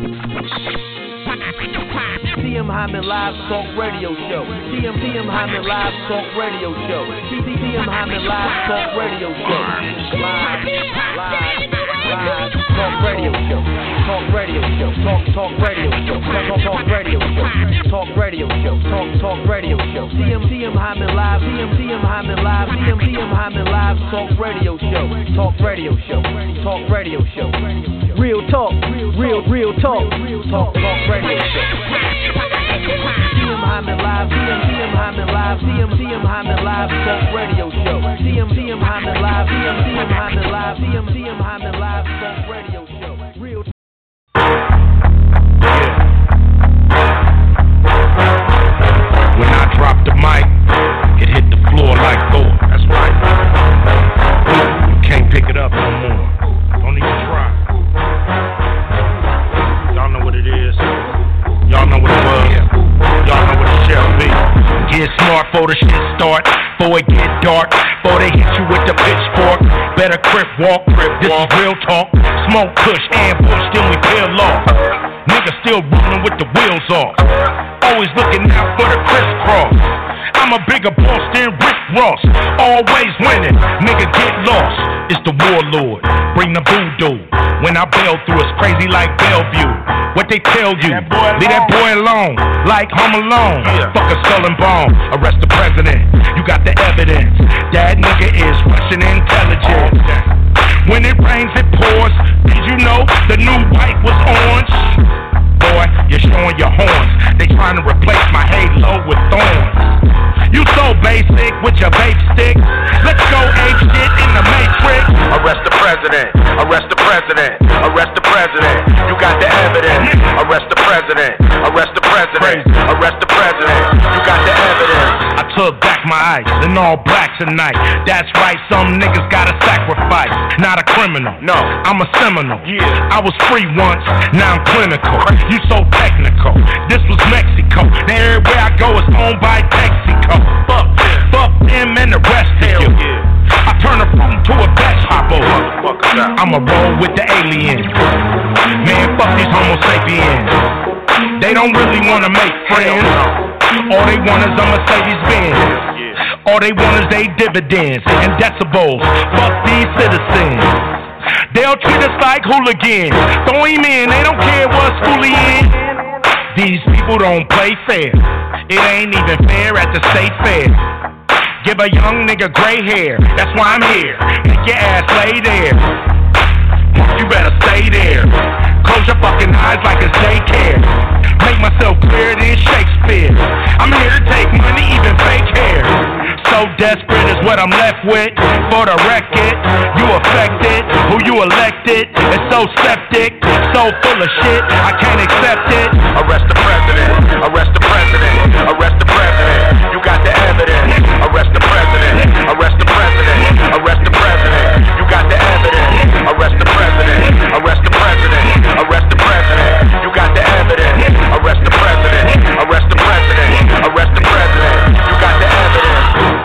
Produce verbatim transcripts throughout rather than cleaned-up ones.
T M Hyman Live Talk Radio Show. T M T M Hyman Live Talk Radio Show. T M Hyman Live Talk Radio Show. Live, live, live Talk Radio Show. Talk Radio Show. Talk Talk Radio Show. Talk Talk Radio Show. Talk Radio Show. Talk Talk Radio Show. T M T M Hyman Live. T M T M Hyman Live. T M T M Hyman Live Talk Radio Show. Talk Radio Show. Talk Radio Show. Real talk. Real real talk. Talk Talk Radio Show. T M Hyman Live, T M T M Hyman Live, T M T M Hyman Live Talk Radio Show. T M T M Hyman Live, T M T M Hyman Live, T M T M Hyman Live Talk Radio Show. Real. When I drop the mic, it hit the floor like Thor. That's right. You can't pick it up no more. Don't even try. Y'all know what it is. Y'all know what it was. Y'all know what it shall be. Get smart before the shit start. Before it get dark. Before they hit you with the pitchfork. Better crip walk. Crip this walk. Is real talk. Smoke push, ambush, then we peel off. Niggas still rolling with the wheels off. Always looking out for the crisscross. I'm a bigger boss than Rick Ross. Always winning. Nigga get lost. It's the warlord. Bring the voodoo. When I bail through, it's crazy like Bellevue. What they tell you, that leave that boy alone, like Home Alone. Yeah. Fuck a skull and bone, arrest the president. You got the evidence, that nigga is Russian intelligence. When it rains, it pours. Did you know the new white was orange? Boy, you're showing your horns. They trying to replace my halo with thorns. You so basic with your vape stick. Let's go ape shit in the Matrix. Arrest the president. Arrest the president. Arrest the president. You got the evidence. Arrest the president. Arrest the president. Arrest the president. You got the evidence. I took back my ice in all black tonight. That's right, some niggas gotta sacrifice. Not a criminal. No, I'm a Seminole. Yeah. I was free once, now I'm clinical. You so technical. This was Mexico. Now everywhere I go is owned by Texaco. Fuck them, fuck them and the rest of you. Yeah. I turn a phone to a best hopper. I'ma roll with the aliens. Man, fuck these homo sapiens. They don't really wanna make friends. All they want is a Mercedes Benz. All they want is they dividends and decibels. Fuck these citizens. They'll treat us like hooligans. Throw him in, they don't care what school he in. These people don't play fair. It ain't even fair at the state fair. Give a young nigga gray hair. That's why I'm here. Make your ass lay there. You better stay there. Close your fucking eyes like it's daycare. Make myself clearer than Shakespeare. I'm here to take money, even fake hair. So desperate is what I'm left with. For the record, you affected. Who you elected is so septic, so full of shit, I can't accept it. Arrest the president. Arrest the president. Arrest the president. You got the evidence. Arrest the president. Arrest the president. Arrest the president. You got the evidence. Arrest the president. Arrest the president. Arrest the president. You got the evidence. Arrest the president. Arrest the president. Arrest the president. You got the evidence.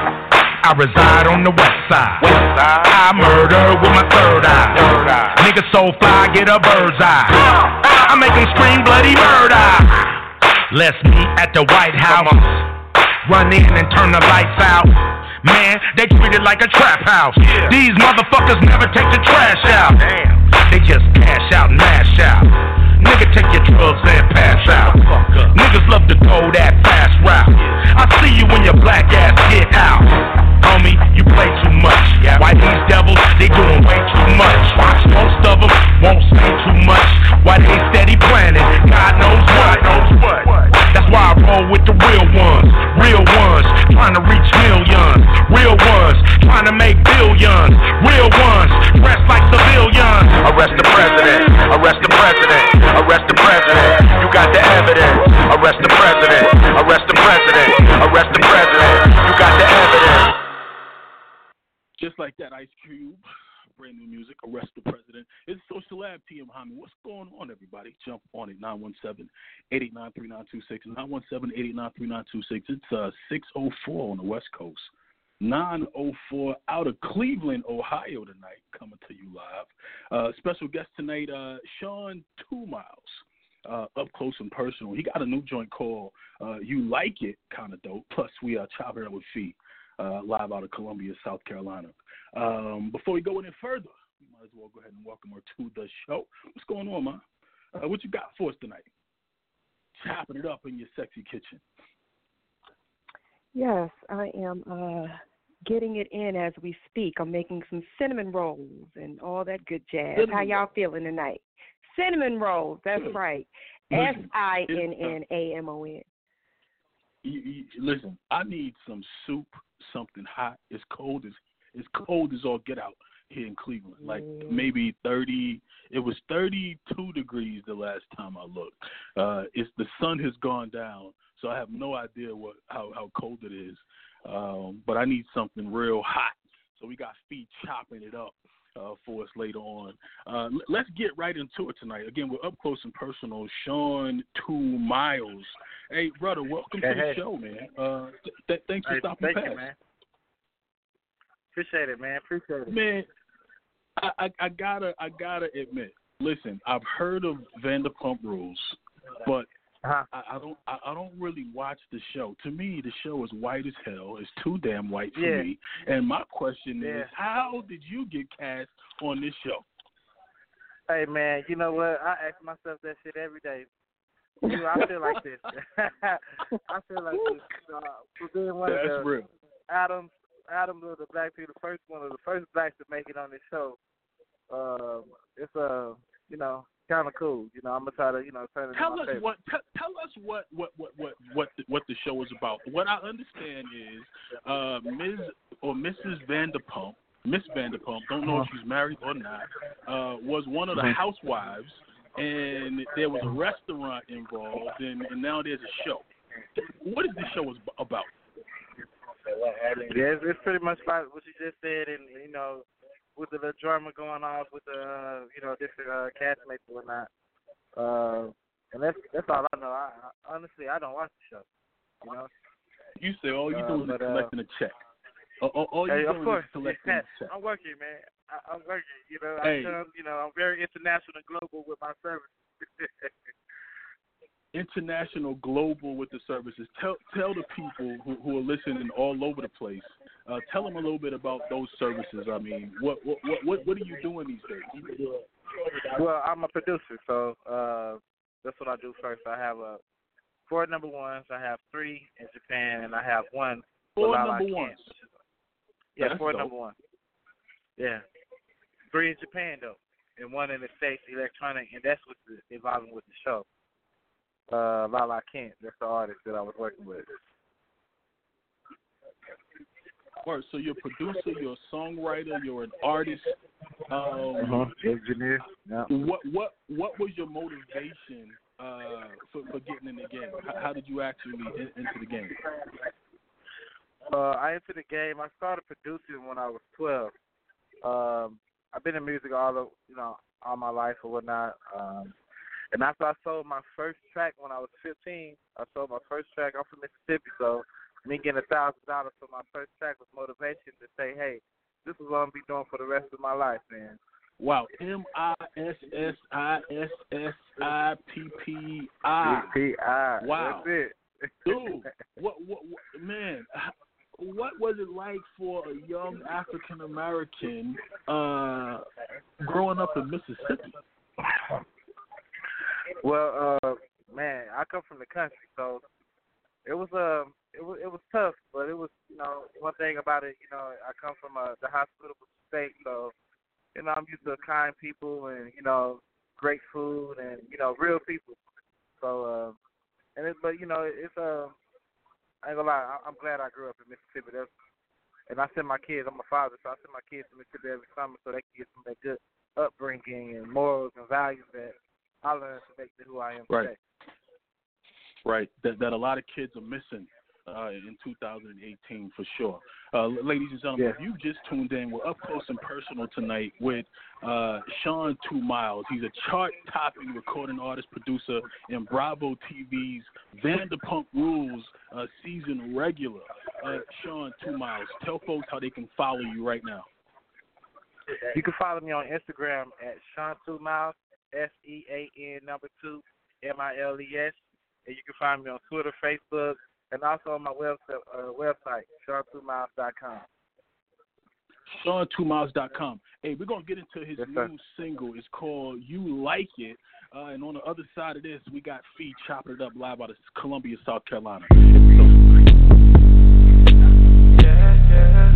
I reside on the west side. West side. I murder with my third eye. Third eye. Nigga so fly, get a bird's eye. I make them scream bloody murder. Let's meet at the White House. Run in and turn the lights out. Man, they treat it like a trap house. Yeah. These motherfuckers never take the trash out. Damn. They just cash out and mash out. Nigga, take your drugs and pass out. Niggas love to go that fast route. I see you when your black ass get out. Homie, you play too much. Why these devils, they doing way too much. Most of them won't say too much. Why they steady planning, God knows what. That's why I roll with the real ones. Real ones, trying to reach millions. Real ones, trying to make billions. Real ones, dressed like civilians. Arrest the president. Arrest the president. Arrest the president. You got the evidence. Arrest the president. Arrest the president. Arrest the president. You got the evidence. Just like that, Ice Cube. Brand new music. Arrest the president. It's Social Lab, T M Hyman. What's going on, everybody? Jump on it. nine one seven, eight eight nine, three nine two six. nine one seven, eight eight nine, three nine two six. It's uh, six oh four on the West Coast. nine oh four out of Cleveland, Ohio tonight, coming to you live. Uh, special guest tonight, uh, Sean Two Miles. uh, Up Close and Personal. He got a new joint called uh, You Like It, kind of dope. Plus, we are chopping it up with Fee, uh, live out of Columbia, South Carolina. Um, before we go any further, we might as well go ahead and welcome her to the show. What's going on, man? Uh, what you got for us tonight? Chopping it up in your sexy kitchen. Yes, I am uh, getting it in as we speak. I'm making some cinnamon rolls and all that good jazz. Cinnamon How y'all feeling tonight? Cinnamon rolls, that's right. S I N N A M O N. Listen, I need some soup, something hot. It's cold as it's cold as all get out here in Cleveland. Like mm. maybe thirty. It was thirty-two degrees the last time I looked. Uh, it's the sun has gone down, so I have no idea what how, how cold it is. Um, but I need something real hot. So we got Feet chopping it up uh, for us later on. Uh, let's get right into it tonight. Again, we're up close and personal. Sean Two Miles. Hey, brother, welcome hey, to the hey. show, man. Uh, th- th- thanks for hey, stopping thank past. You, man. Appreciate it, man. Appreciate it. Man, I, I, I gotta I gotta admit. Listen, I've heard of Vanderpump Rules, but uh-huh. I, I don't I, I don't really watch the show. To me, the show is white as hell. It's too damn white for yeah. me. And my question yeah. is, how did you get cast on this show? Hey, man, you know what? I ask myself that shit every day. You know, I feel like this. I feel like this. Uh, for being one That's of the real. Adams. Adam was the black people, the first one of the first blacks to make it on this show. Um, it's uh, you know, kind of cool. You know, I'm gonna try to, you know, turn it. Tell into us my favorite. what. T- tell us what what what what what the, what the show is about. What I understand is, uh, Miz or Missus Vanderpump, Miss Vanderpump, don't know if she's married or not, uh, was one of the housewives, and there was a restaurant involved, and, and now there's a show. What is this show about? Yeah, it's, it's pretty much like what you just said, and you know, with the, the drama going on with the uh, you know different uh, castmates and whatnot. Uh, and that's that's all I know. I, I, honestly, I don't watch the show. You know. You say all you uh, do is but, collecting uh, a check. All, all, all you hey, doing of course. is collecting yeah. a check. I'm working, man. I, I'm working. You know, hey. I come, you know, I'm very international and global with my service. International, global with the services. Tell tell the people who, who are listening all over the place. Uh, tell them a little bit about those services. I mean, what what what what are you doing these days? Well, I'm a producer, so uh, that's what I do first. I have a four number ones. I have three in Japan, and I have one. Four number ones. Yeah, That's four dope. number one. Yeah, three in Japan though, and one in the States, electronic, and that's what's involving with the show. Uh, Lala Kent, that's the artist that I was working with. Word, so you're a producer, you're a songwriter, you're an artist. Um, uh-huh. Engineer. Yeah. What what what was your motivation uh, for for getting in the game? How, how did you actually in, into the game? Uh, I entered the game. I started producing when I was twelve. Um, I've been in music all of, you know all my life or whatnot. Um, And after I sold my first track when I was fifteen, I sold my first track. I'm from Mississippi, so me getting a thousand dollars for my first track was motivation to say, hey, this is what I'm gonna be doing for the rest of my life, man. Wow, M I S S I S S I P P I. P P I. Wow, that's it. Dude, what, what, what, man? What was it like for a young African American uh, growing up in Mississippi? Well, uh, man, I come from the country, so it was um, it was it was tough, but it was, you know, one thing about it, you know, I come from uh, the hospitable state, so you know, I'm used to kind people and, you know, great food and, you know, real people. So, uh, and it, but you know, it's uh, I ain't gonna lie, I, I'm glad I grew up in Mississippi. That's, and I send my kids. I'm a father, so I send my kids to Mississippi every summer so they can get some of that good upbringing and morals and values that I learned to make me who I am right. today. Right, that that a lot of kids are missing uh, in two thousand eighteen for sure. Uh, ladies and gentlemen, yeah. if you just tuned in, we're up close and personal tonight with uh, Sean Two Miles. He's a chart-topping recording artist, producer, and Bravo T V's Vanderpump Rules uh, season regular. Uh, Sean Two Miles, tell folks how they can follow you right now. You can follow me on Instagram at Sean Two Miles, S E A N number two, M I L E S. And you can find me on Twitter, Facebook, and also on my website, uh, website sean two miles dot com. sean two miles dot com. Hey, we're going to get into his yes, new single. It's called You Like It. Uh, and on the other side of this, we got Fee chopping it up live out of Columbia, South Carolina. Yeah, yeah.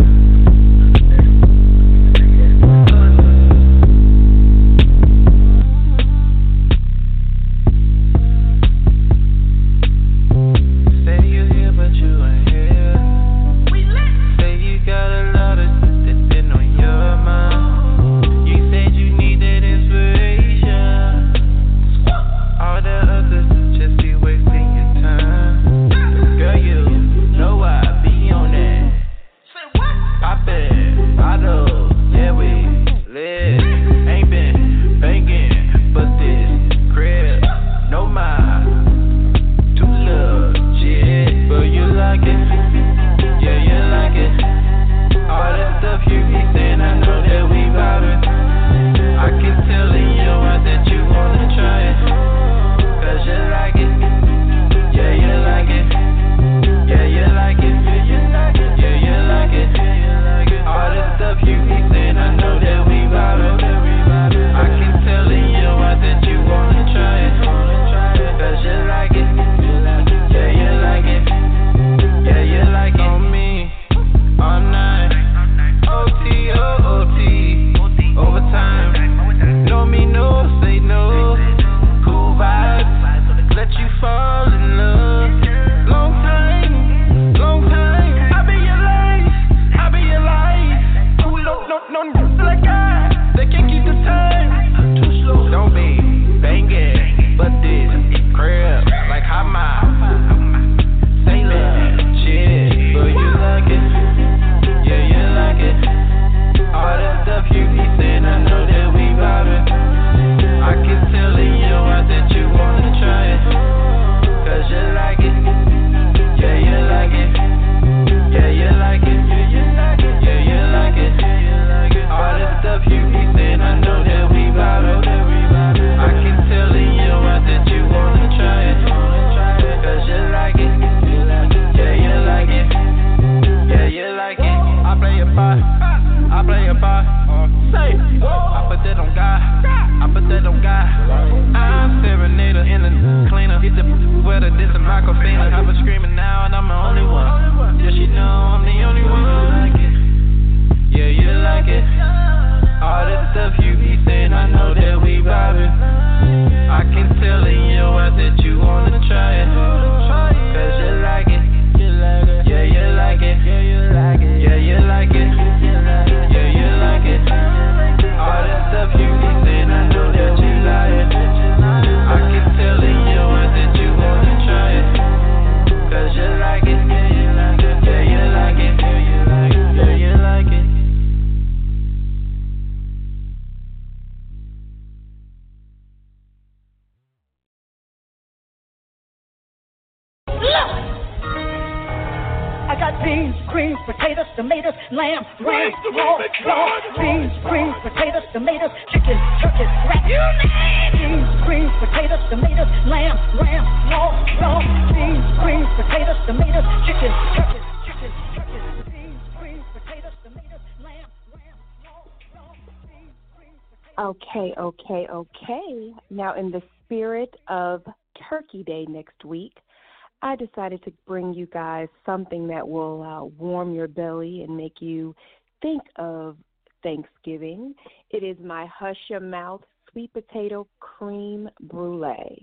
beans, cream, potatoes, tomatoes, lamb, ram, raw, raw, beans, cream, potatoes, tomatoes, chicken, turkey, rat, you name beans, cream, potatoes, tomatoes, lamb, ram, raw, raw, beans, cream, potatoes, tomatoes, chicken, turkey, chicken, turkey, beans, cream, potatoes, tomatoes, lamb, ram, raw, raw, beans, cream, potatoes. Okay, okay, okay. Now, in the spirit of Turkey Day next week, I decided to bring you guys something that will uh, warm your belly and make you think of Thanksgiving. It is my Hush Your Mouth sweet potato cream brulee.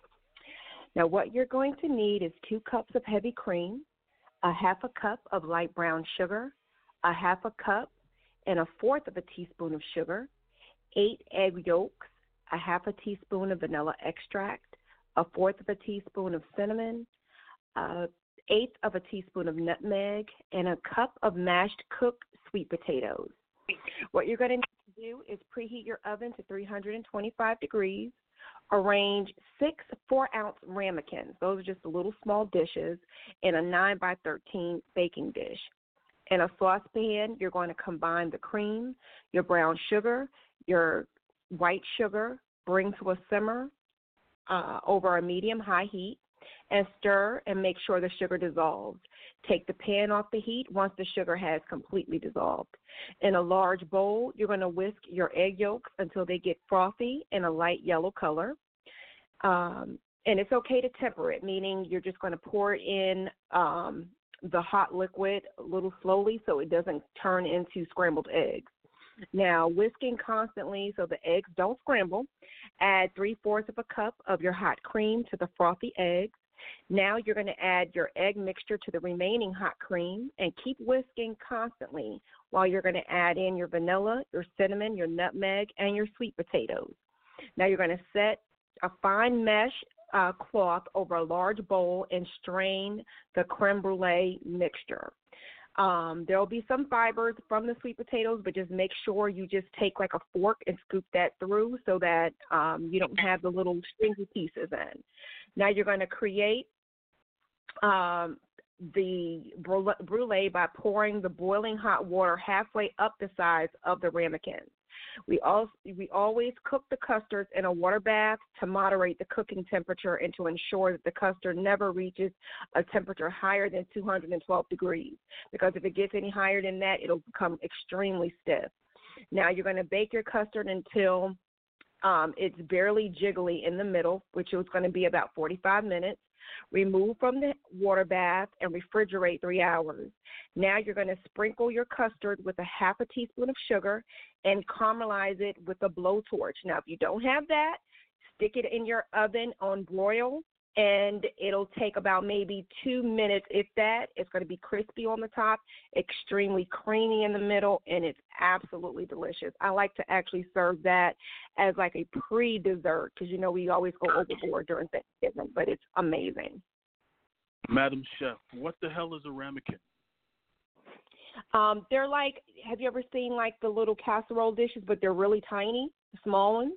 Now, what you're going to need is two cups of heavy cream, a half a cup of light brown sugar, a half a cup and a fourth of a teaspoon of sugar, eight egg yolks, a half a teaspoon of vanilla extract, a fourth of a teaspoon of cinnamon, Uh, eighth of a teaspoon of nutmeg, and a cup of mashed cooked sweet potatoes. What you're going to need to do is preheat your oven to three hundred twenty-five degrees. Arrange six four-ounce ramekins. Those are just the little small dishes in a nine by thirteen baking dish. In a saucepan, you're going to combine the cream, your brown sugar, your white sugar, bring to a simmer. uh, over a medium-high heat and stir and make sure the sugar dissolves. Take the pan off the heat once the sugar has completely dissolved. In a large bowl, you're going to whisk your egg yolks until they get frothy in a light yellow color. Um, and it's okay to temper it, meaning you're just going to pour in um, the hot liquid a little slowly so it doesn't turn into scrambled eggs. Now, whisking constantly so the eggs don't scramble. Add three-fourths of a cup of your hot cream to the frothy eggs. Now you're going to add your egg mixture to the remaining hot cream and keep whisking constantly while you're going to add in your vanilla, your cinnamon, your nutmeg, and your sweet potatoes. Now you're going to set a fine mesh uh, cloth over a large bowl and strain the creme brulee mixture. Um, there will be some fibers from the sweet potatoes, but just make sure you just take like a fork and scoop that through so that um, you don't have the little stringy pieces in. Now you're going to create um, the brulee by pouring the boiling hot water halfway up the sides of the ramekins. We also we always cook the custards in a water bath to moderate the cooking temperature and to ensure that the custard never reaches a temperature higher than two hundred twelve degrees, because if it gets any higher than that, it'll become extremely stiff. Now you're going to bake your custard until um, it's barely jiggly in the middle, which is going to be about forty-five minutes. Remove from the water bath and refrigerate three hours. Now you're going to sprinkle your custard with a half a teaspoon of sugar and caramelize it with a blowtorch. Now, if you don't have that, stick it in your oven on broil, and it'll take about maybe two minutes, if that. It's going to be crispy on the top, extremely creamy in the middle, and it's absolutely delicious. I like to actually serve that as like a pre-dessert because, you know, we always go overboard during Thanksgiving, but it's amazing. Madam Chef, what the hell is a ramekin? Um, they're like, have you ever seen like the little casserole dishes, but they're really tiny, small ones?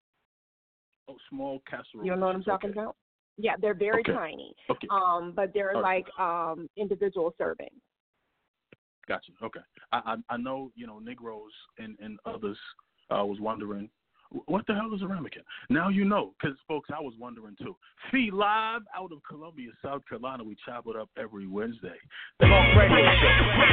Oh, small casserole. You don't know what I'm talking okay. about? Yeah, they're very okay. tiny. Okay. Um, but they're All right. like um individual servings. Gotcha. Okay. I I, I know, you know, Negroes and, and others uh, was wondering, what the hell is a ramekin? Now you know, because, folks, I was wondering, too. Fee live out of Columbia, South Carolina. We chop it up every Wednesday. Talk radio show.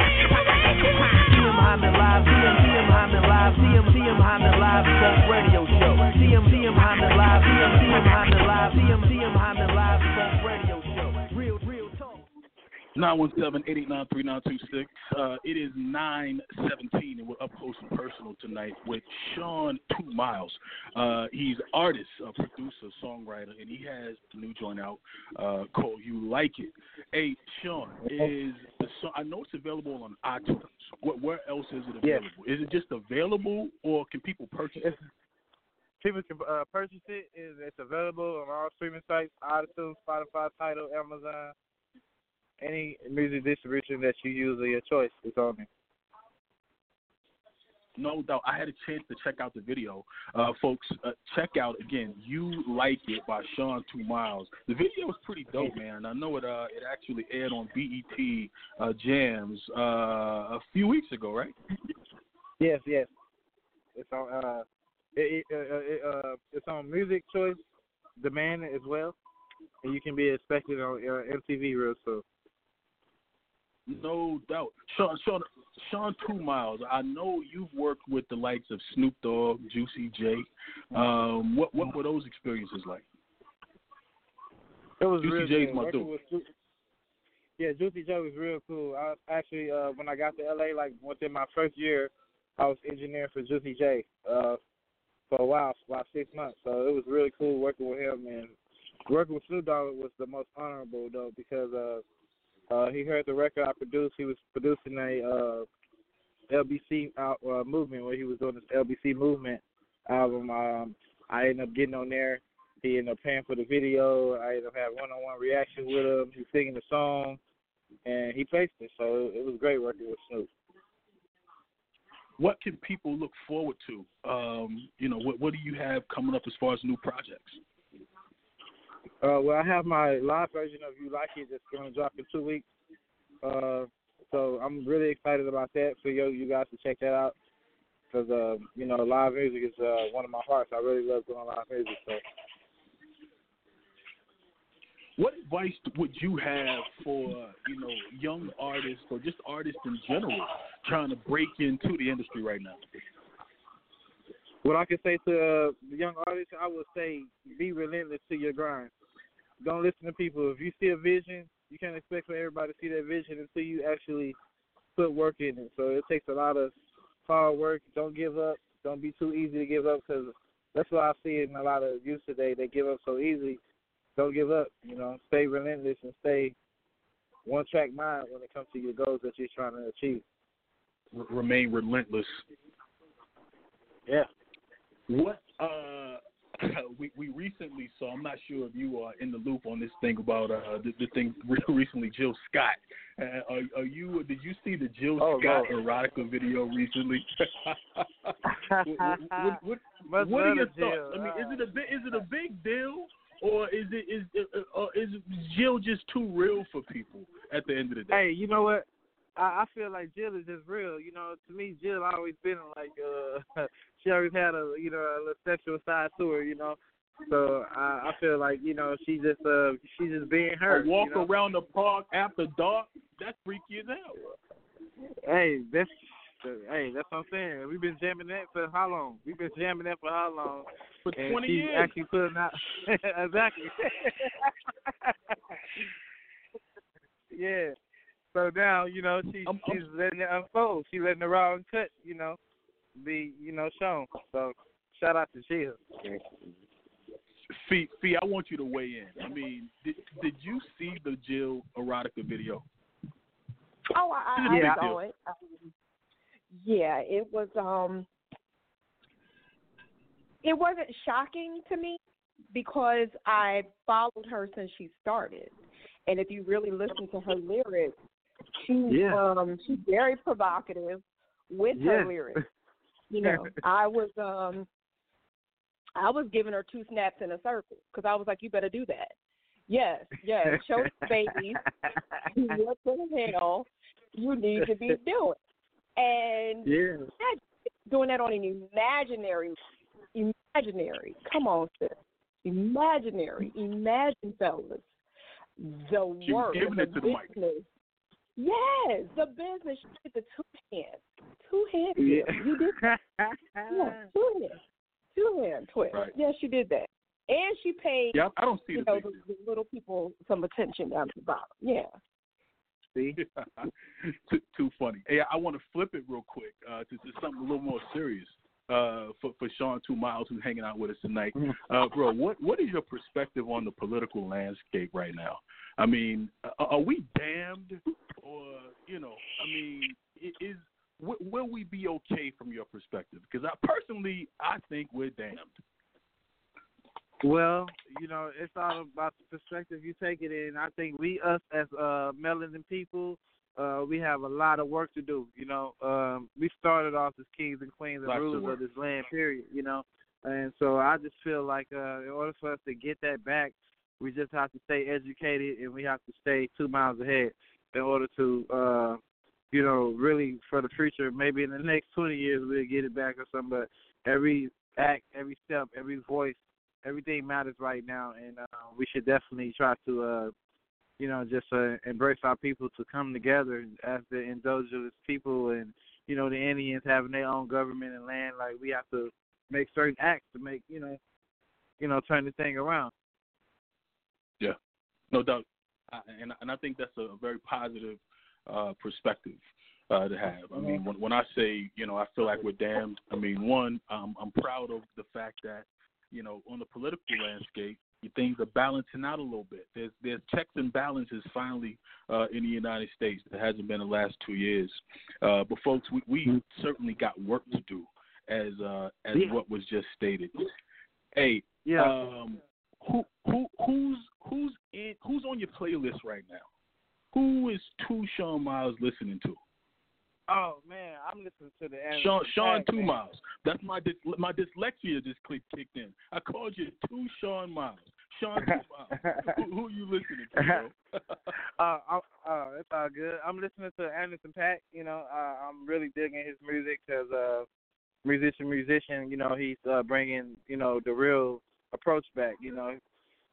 T M Hyman live, T M T M Hyman live, T M T M Hyman live, talk radio show. T M T M Hyman live, T M T M Hyman live, T M T M Hyman live, talk radio show. Real, real talk. nine one seven, eight eight nine, three nine two six. Uh, it is nine seventeen, and we're up close and personal tonight with Sean Two Miles. Uh, he's artist, a producer, songwriter, and he has a new joint out uh, called You Like It. Hey, Sean, is the song, I know it's available on iTunes. Where, where else is it available? Yes. Is it just available, or can people purchase it? It's, people can uh, purchase it. It's, it's available on all streaming sites, iTunes, Spotify, Tidal, Amazon. Any music distribution that you use of your choice is on there. No doubt. I had a chance to check out the video. Uh, folks, uh, check out, again, You Like It by Sean Two Miles. The video is pretty dope, man. I know it uh, it actually aired on B E T uh, Jams uh, a few weeks ago, right? Yes, yes. It's on uh, it, it, uh, it, uh, it's on Music Choice Demand as well, and you can be expected on uh, M T V real soon. No doubt. Sean, Sean, Sean Two Miles, I know you've worked with the likes of Snoop Dogg, Juicy J. Um, what what were those experiences like? It was Juicy real J's cool. my Working dude. with Ju- Yeah, Juicy J was real cool. I actually, uh, when I got to L A, like within my first year, I was engineering for Juicy J uh, for a while, for about six months. So it was really cool working with him. And working with Snoop Dogg was the most honorable, though, because uh, uh, he heard the record I produced. He was producing a uh, L B C out, uh, movement where he was doing this L B C movement album. Um, I ended up getting on there. He ended up paying for the video. I ended up having one-on-one reaction with him. He was singing the song, and he placed it. So it was great working with Snoop. What can people look forward to? Um, you know, what, what do you have coming up as far as new projects? Uh, well, I have my live version of You Like It that's going to drop in two weeks. Uh, so I'm really excited about that for you, you guys to check that out because, uh, you know, live music is uh, one of my hearts. I really love doing live music. So what advice would you have for, you know, young artists or just artists in general trying to break into the industry right now? What I can say to uh, the young artists, I would say be relentless to your grind. Don't listen to people. If you see a vision, you can't expect for everybody to see that vision until you actually put work in it. So it takes a lot of hard work. Don't give up. Don't be too easy to give up, because that's what I see in a lot of youth today. They give up so easy. Don't give up. You know, stay relentless and stay one-track mind when it comes to your goals that you're trying to achieve. R- remain relentless. Yeah. What uh, we we recently saw, I'm not sure if you are in the loop on this thing about uh, the, the thing recently, Jill Scott. Uh, are, are you? Did you see the Jill oh, Scott no. erotica video recently? what what, what, Much what are your thoughts? Jill. I mean, is it a big is it a big deal, or is it is uh, uh, is Jill just too real for people at the end of the day? Hey, you know what? I, I feel like Jill is just real. You know, to me, Jill always been like, uh, she always had a, you know, a little sexual side to her, you know. So I, I feel like, you know, she just, uh, she just being her. A walk you know? around the park after dark, that's freaky as hell. Hey, that's, hey, that's what I'm saying. We've been jamming that for how long? We've been jamming that for how long? For and twenty she's years. actually putting out, exactly. Yeah. So now, you know, she, I'm, she's I'm, letting it unfold. She's letting the raw and cut, you know, be, you know, shown. So shout out to Jill. Fee, Fee, I want you to weigh in. I mean, did did you see the Jill erotica video? Oh, I, I, Yeah. I saw it. Um, yeah, it was. Um, it wasn't shocking to me because I followed her since she started, and if you really listen to her lyrics, she's Yeah. um, she's very provocative with Yeah. her lyrics. You know, I was um, I was giving her two snaps in a circle because I was like, you better do that. Yes, yes, show the baby what the hell you need to be doing. And Yeah. doing that on an imaginary, imaginary, come on, sis. Imaginary, imagine, fellas. The She was work, giving the it to the mic. business. Yes, the business. She did the two hands. Two hand Yeah. twist. You did that. Yeah, two hands. Two hand twist. Right. Yes, she did that. And she paid, Yeah, I don't see you the know, big the, deal. the little people some attention down at the bottom. Yeah. See? too, too funny. Hey, I want to flip it real quick uh, to, to something a little more serious uh, for for Sean Two Miles, who's hanging out with us tonight. Uh, bro, what what is your perspective on the political landscape right now? I mean, are, are we damned, or you know, I mean, it is w- will we be okay from your perspective? Because I personally, I think we're damned. Well, you know, it's all about the perspective you take it in. I think we, us as uh, melanin people, uh, we have a lot of work to do. You know, um, we started off as kings and queens and Lots of rulers work. of this land, period. You know, and so I just feel like uh, in order for us to get that back, we just have to stay educated and we have to stay two miles ahead in order to, uh, you know, really for the future. Maybe in the next twenty years we'll get it back or something. But every act, every step, every voice, everything matters right now, and uh, we should definitely try to, uh, you know, just uh, embrace our people to come together as the indigenous people and, you know, the Indians having their own government and land. Like, we have to make certain acts to make, you know, you know, turn the thing around. Yeah, no doubt, I, and and I think that's a very positive uh, perspective uh, to have. I mean, when, when I say, you know, I feel like we're damned. I mean, one, um, I'm proud of the fact that, you know, on the political landscape, things are balancing out a little bit. There's there's checks and balances finally uh, in the United States. There hasn't been the last two years. Uh, but folks, we, we certainly got work to do, as uh, as Yeah. what was just stated. Hey, Yeah. um, who who who's who's in who's on your playlist right now? Who is Two Sean Miles listening to? Oh, man, I'm listening to the Anderson Sean, Sean Paak, Two man. Miles. That's my dys- my dyslexia just clicked kicked in. I called you Two Sean Miles. Sean Two Miles. who, who are you listening to, bro? uh, I, uh, it's all good. I'm listening to Anderson Paak. You know, uh, I'm really digging his music because uh, musician, musician. You know, he's uh, bringing you know the real approach back. You know,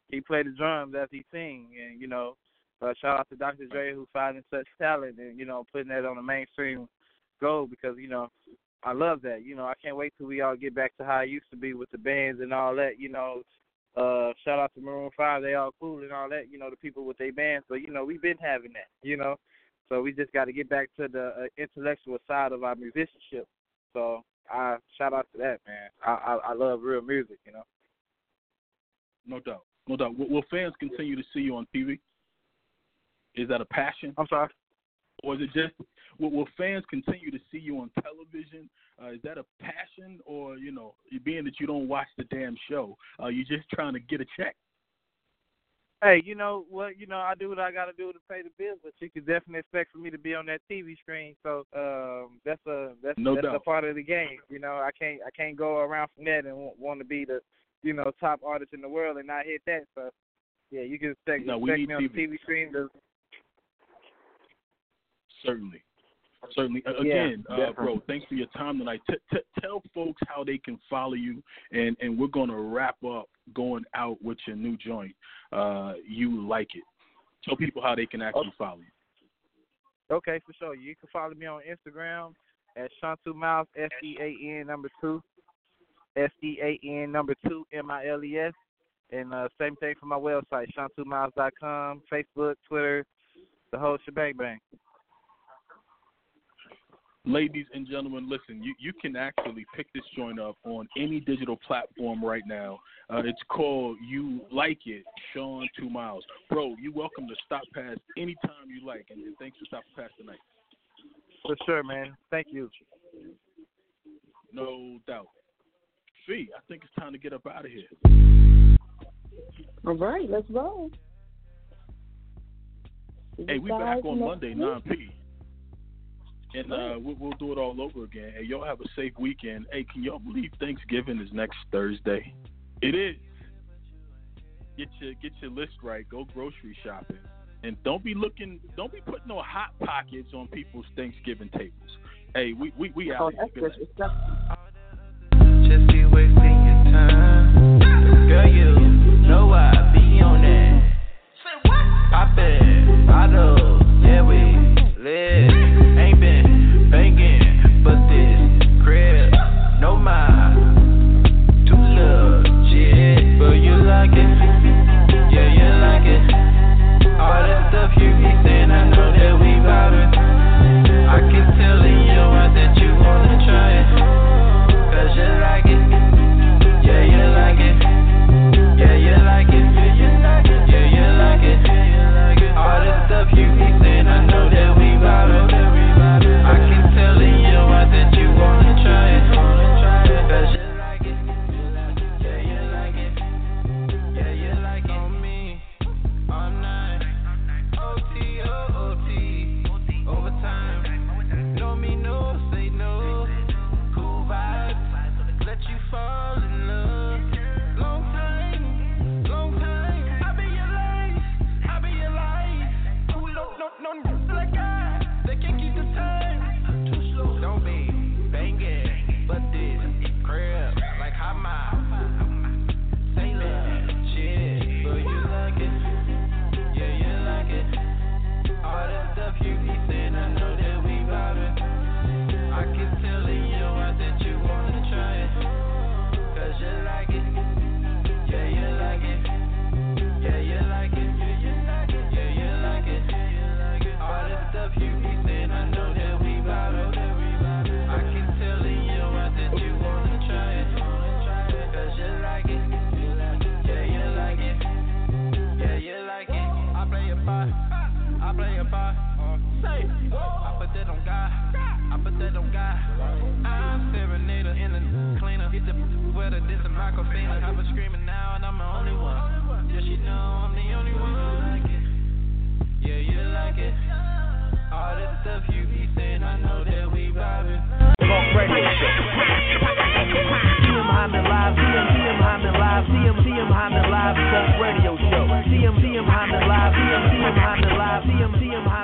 he played the drums as he sing, and you know, uh, shout out to Doctor Dre who finding such talent and you know putting that on the mainstream go because you know I love that. You know, I can't wait till we all get back to how it used to be with the bands and all that. You know, uh, shout out to Maroon five, they all cool and all that. You know, the people with their bands, but you know we've been having that. You know, so we just got to get back to the uh, intellectual side of our musicianship. So I shout out to that, man. I, I I love real music. You know. No doubt. No doubt. Will, will fans continue to see you on T V? Is that a passion? I'm sorry? Or is it just, will, will fans continue to see you on television? Uh, is that a passion? Or, you know, being that you don't watch the damn show, uh, you're just trying to get a check? Hey, you know what? You know, I do what I got to do to pay the bills, but you can definitely expect for me to be on that T V screen. So um, that's a that's, no that's doubt. a part of the game. You know, I can't I can't go around from that and want, want to be the you know top artist in the world and not hit that. So yeah, you can expect, no, expect me on T V. the T V screen. To... Certainly. Certainly. Again, yeah, uh, bro, thanks for your time tonight. T- t- tell folks how they can follow you, and, and we're going to wrap up going out with your new joint. Uh, you Like It. Tell people how they can actually okay. follow you. Okay, for sure. You can follow me on Instagram at Shantu Miles, S E A N number two, S E A N number two, M I L E S. And uh, same thing for my website, shantu miles dot com, Facebook, Twitter, the whole shebang bang. Ladies and gentlemen, listen, you, you can actually pick this joint up on any digital platform right now. Uh, it's called You Like It, Sean Two Miles. Bro, you're welcome to stop past anytime you like, and thanks for stopping past tonight. For sure, man. Thank you. No doubt. Fee, I think it's time to get up out of here. All right, let's roll. Hey, we back on Monday, nine p. And uh, we'll, we'll do it all over again. Hey, y'all have a safe weekend. Hey, can y'all believe Thanksgiving is next Thursday? It is. Get your get your list right. Go grocery shopping, and don't be looking. Don't be putting no hot pockets on people's Thanksgiving tables. Hey, we we we out. Oh, that's good. Just be wasting your time, girl. You know I be on that. Say what? Pop it, bottle, yeah we live. Banging, but this crib, no mind, too legit. But you like it, yeah, you like it. All that stuff you be saying, I know that we vibing. I can tell in your eyes that you wanna try it. Cause you like it, yeah, you like it. Yeah, you like it, yeah, you like it. All that stuff you be saying, I know that we vibing. I can tell in your eyes that you wanna try it. Cause you like it, yeah, you like it. Yeah, you like it on me, all night. O T, O O T, overtime. No me, no, say no. Cool vibes, let you fall in love. Long time, long time. I be your life, I be your life. Ooh, no, no, no, like I, they can't keep the time. Don't be banging, but this crib like hot mile. Say love, shit, but you like it, yeah, you like it. All that stuff you be saying, I know that we vibing. I can tell in your eyes that you wanna try it. Cause you like it, yeah, you like it. Yeah, you like it, yeah, you like it. All that stuff you be saying, I know that we vibing. I can tell in your eyes that you wanna try it. Cause you like it, yeah, you like it. Yeah, you like it. I play your part, I play your part. Say, I put that on God, I put that on God. I'm serenader in the cleaner. Get the weather, this is Aquafina. I was screaming now and I'm the only one. Yeah, she know I'm the only one. Like it. Yeah, you like it. All that stuff you be saying, I know that we vibing. Talk radio show. C M Hyman live, C M C M Hyman live, C M C M Hyman live, talk radio show. C M C M Hyman live, C M C M Hyman live, C M C M Hyman.